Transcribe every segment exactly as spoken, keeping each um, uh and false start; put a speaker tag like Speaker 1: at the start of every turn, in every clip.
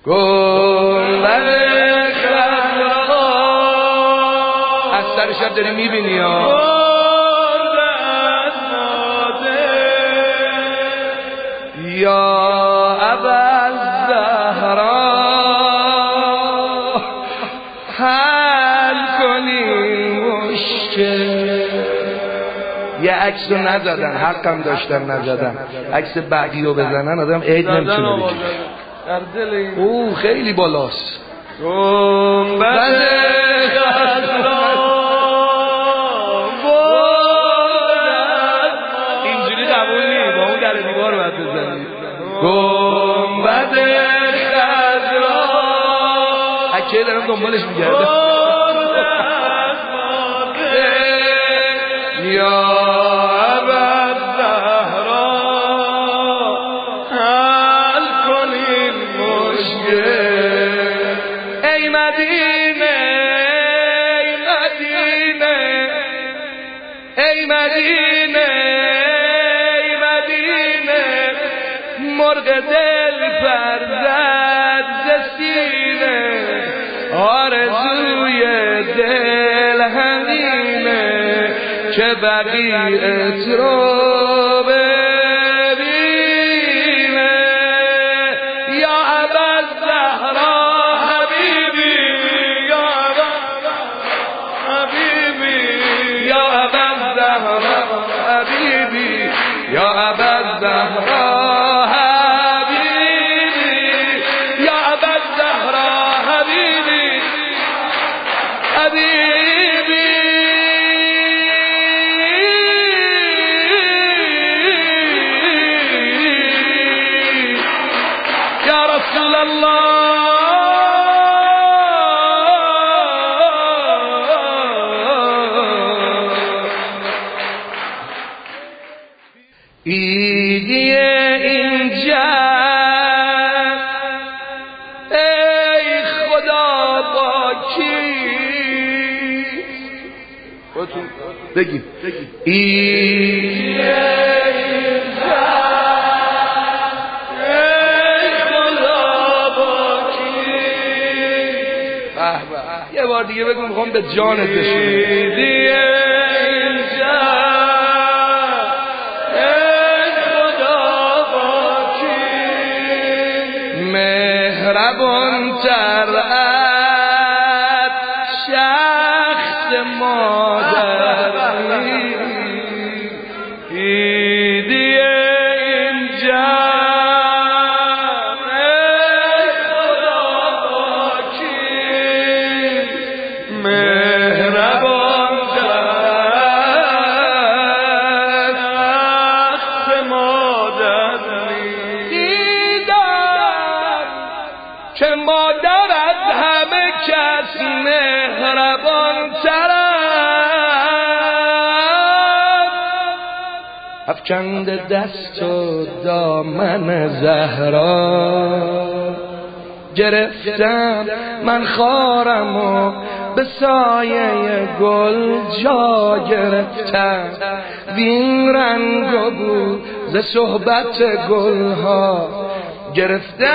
Speaker 1: گنبد خضرا از سر شب داری میبینی ها یا ابوالزهرا حل کنی مشکل. یه عکس رو نزدن، حقم داشتن نزدن، عکس بعدی رو بزنن آدم عید نمیتونه بگیره. او خیلی بالاست. گنبد خضرا اینجوری قبول نی، با اون در دیوار باید بزنی. گنبد خضرا اکیه دارم دنبالش میگرده. یا ای مدینه ای مدینه مرغ دل فرزد ز سینه آرزوی دل همینه که بقیت رو ببینه. یا ابوالزهرا حبیبی یا حبیبی یا ابوالزهرا حبیبی یا ابوالزهرا حبیبی یا ابوالزهرا حبیبی حبیبی یا رسول الله. ایدی اینجا ای خدا با کی بگیم ایدی اینجا ای خدا با کی. یه بار دیگه بگم میخوام به جانت بشینم. مهربان تر از شخص مادری ایدی اینجا ای خدا با کی. مهربان تر از شخص مادری که مادر از همه کس مهربان تر افکنده دست و دامن زهرا گرفتم من خارم و به سایه گل جا گرفتم وین رنگ و بو ز صحبت گلها گرفتم.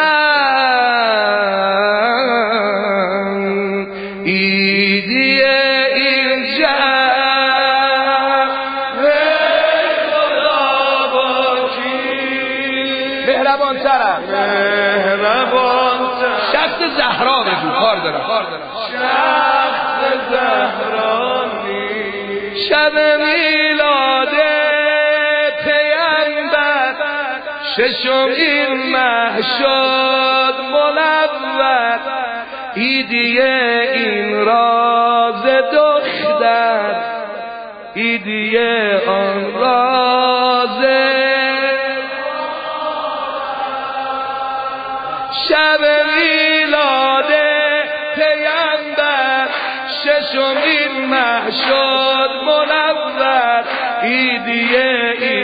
Speaker 1: ایدی اینجا ای خدا با کی. مهربان ترم مهربان ترم شخص زهرا بگو کار دارم شخص زهرانی شب میلاده پیامبر ششم این مه شد منور ایدی این راز دختر ایدی آن راز شب میلاده پیامبر ششم این مه شد منور ایدی این